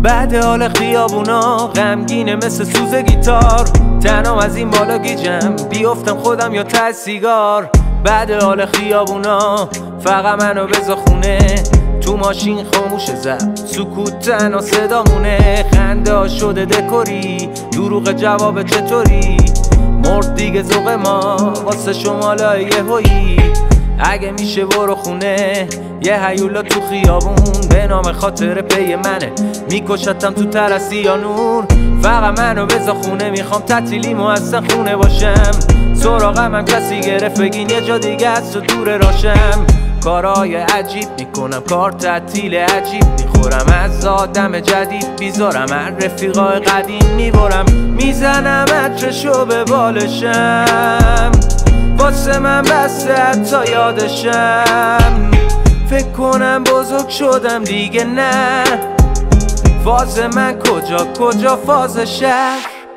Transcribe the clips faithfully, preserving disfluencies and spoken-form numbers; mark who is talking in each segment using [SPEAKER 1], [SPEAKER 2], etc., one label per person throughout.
[SPEAKER 1] بعد حال خیابونا غمگینه مثل سوز گیتار، تنها از این بالا گیجم بیفتم خودم یا ته سیگار. بعد حال خیابونا فقط منو بذار خونه، تو ماشین خاموش زد سکوت تنها صدامونه. خنده ها شده دکوری، دروغ جواب چطوری، مرد دیگه ذوق ما واسه شمالای یهویی. اگه میشه برو خونه، یه هیولا تو خیابون به نام خاطر پی منه، میکشتم تو ترسی یا نور. فقط منو بذار خونه، میخوام تعطیلیمو اصلا خونه باشم. سراغم هم کسی گرفت بگین یه جا دیگه از تو دور راشم. کارهای عجیب میکنم، کار تعطیل عجیب میخورم، از آدم جدید بیزارم، از رفیقای قدیم میبرم، میزنم عطرشو به بالشم، واسه من بسته حتی یادشم. فکر کنم بزرگ شدم دیگه، نه فاز من کجا کجا فاز شهر.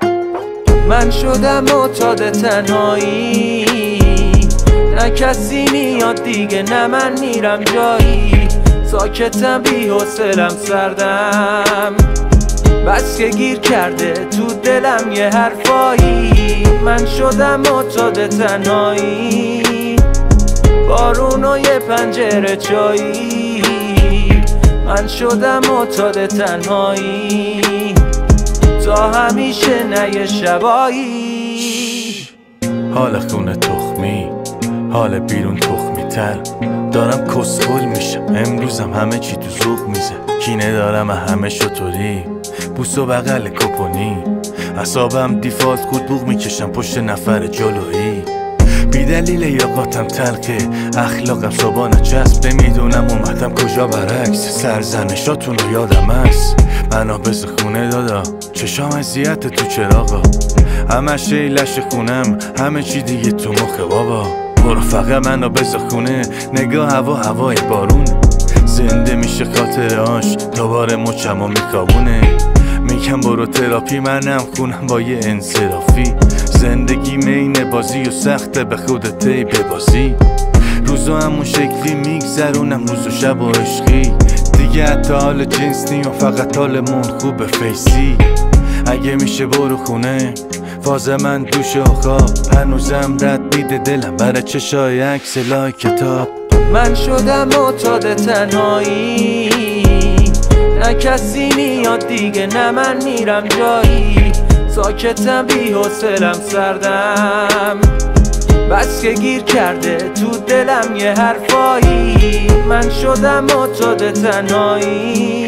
[SPEAKER 1] من شدم معتاد تنهایی، نه کسی میاد دیگه، نه من میرم جایی. ساکتم بی حوصله‌ام سردم، بس که گیر کرده تو دلم یه حرفایی. من شدم معتاد تنهایی، بارون و یه پنجره چایی. من شدم معتاد تنهایی، تا همیشه نه یه شبایی.
[SPEAKER 2] حال خونه تخمی، حال بیرون تخمی تر، دارم کسخل میشم امروزم، همه چی تو ذوق میزه. کینه دارم همه شطوری، بوس و بغل کپونی، اعصابم دیفالت خود بوق میکشم پشت نفر جلویی. بی دلیل یاقاتم تلقه، اخلاقم صبانه چسب، نمیدونم اومدم کجا برعکس. سرزنشاتون رو یادم هست، منو بز خونه دادا، چشام اذیت تو چراغا، همش ایلش خونم، همه چی دیگه تو مخه بابا. برو فقط منو بز خونه، نگاه هوا هوای بارون، زنده میشه خاطرهاش دوباره مچم و میکابونه. میگم برو تراپی، منم خونم با یه انصرافی. زندگی مین بازی و سخته، به خودت ای ببازی. روزو همون شکلی میگذرونم، روز و شب و عشقی، دیگه حتی حال جنس نیم، فقط حالمون خوبه فیسی. اگه میشه برو خونه، فاز من دوش و خواب، هنوزم رد میده دلم برای چشای عکس لای کتاب.
[SPEAKER 1] من شدم معتاد تنهایی، نه کسی میاد دیگه، نه من میرم جایی. ساکتم بی حوصله‌ام سردم، بس که گیر کرده تو دلم یه حرفایی. من شدم معتاد تنهایی،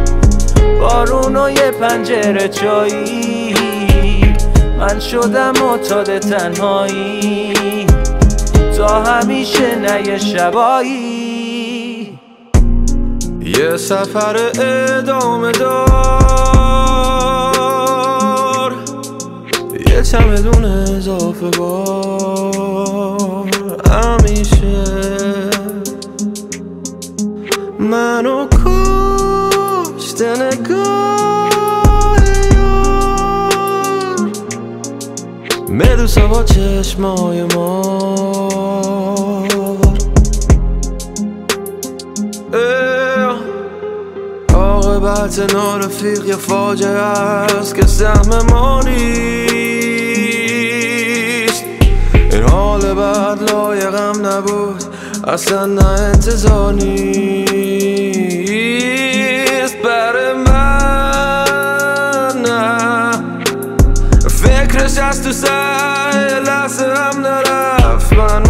[SPEAKER 1] بارون و یه پنجره چایی. من شدم معتاد تنهایی، تا همیشه نه یه شبایی.
[SPEAKER 3] یه سفر ادامه دار، یه چمدون اضافه بار، همیشه منو کشته نگاه یار، مدوسا با چشمای مار. عاقبت نارفیق یه فاجعه است که سهم ما نیست. این حال بعد لایقم نبود، اصلا نه انتظار نیست برای من. نه فکرش از تو سر لحظه هم نرفت، من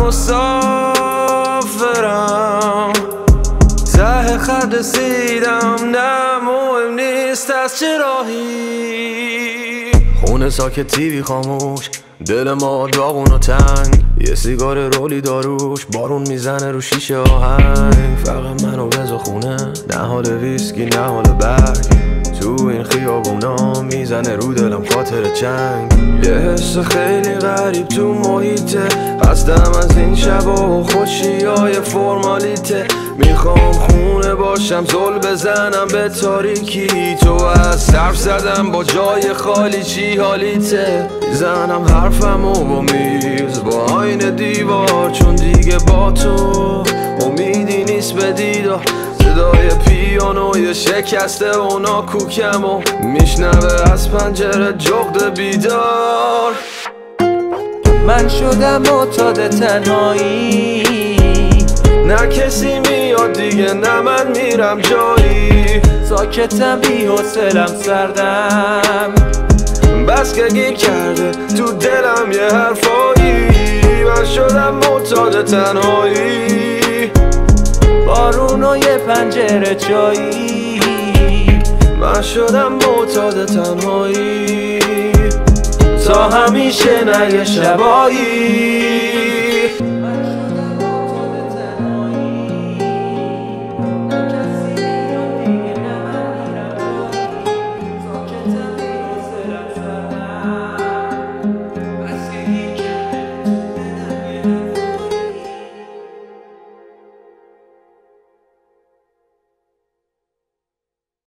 [SPEAKER 3] مسافرم، ته خط رسیدم، نه مهم نیست از چه راهی. خونه ساکت، تیوی خاموش، دل ما داغون و تنگ، یه سیگار رولی داروش، بارون میزنه رو شیشه آهنگ. فقط منو بذار خونه، نه حال ویسکی نه حال برگ، تو این خیابونا میزنه رو دلم خاطر چنگ. یه حس خیلی غریب تو محیطه، خستم از این شبا و خوشیای فرمالیته. میخوام خونه باشم، زل بزنم به تاریکی، تو از صرف زدم با جای خالی، چی حالیته؟ زنم حرفمو با میز، با آینه دیوار، چون دیگه با تو امیدی نیست به دیدار. صدای پیانوی شکسته اونا کوکم و میشنوه از پنجره جغد بیدار.
[SPEAKER 1] من شدم معتاد تنهایی،
[SPEAKER 3] نه کسی میاد دیگه نه من میرم جایی.
[SPEAKER 1] ساکتم بی حوصله‌ام سردم،
[SPEAKER 3] بس که گیر کرده تو دلم یه حرفایی. من شدم معتاد تنهایی،
[SPEAKER 1] بارون و یه پنجره چایی.
[SPEAKER 3] من شدم معتاد تنهایی تا همیشه نه یه شبایی.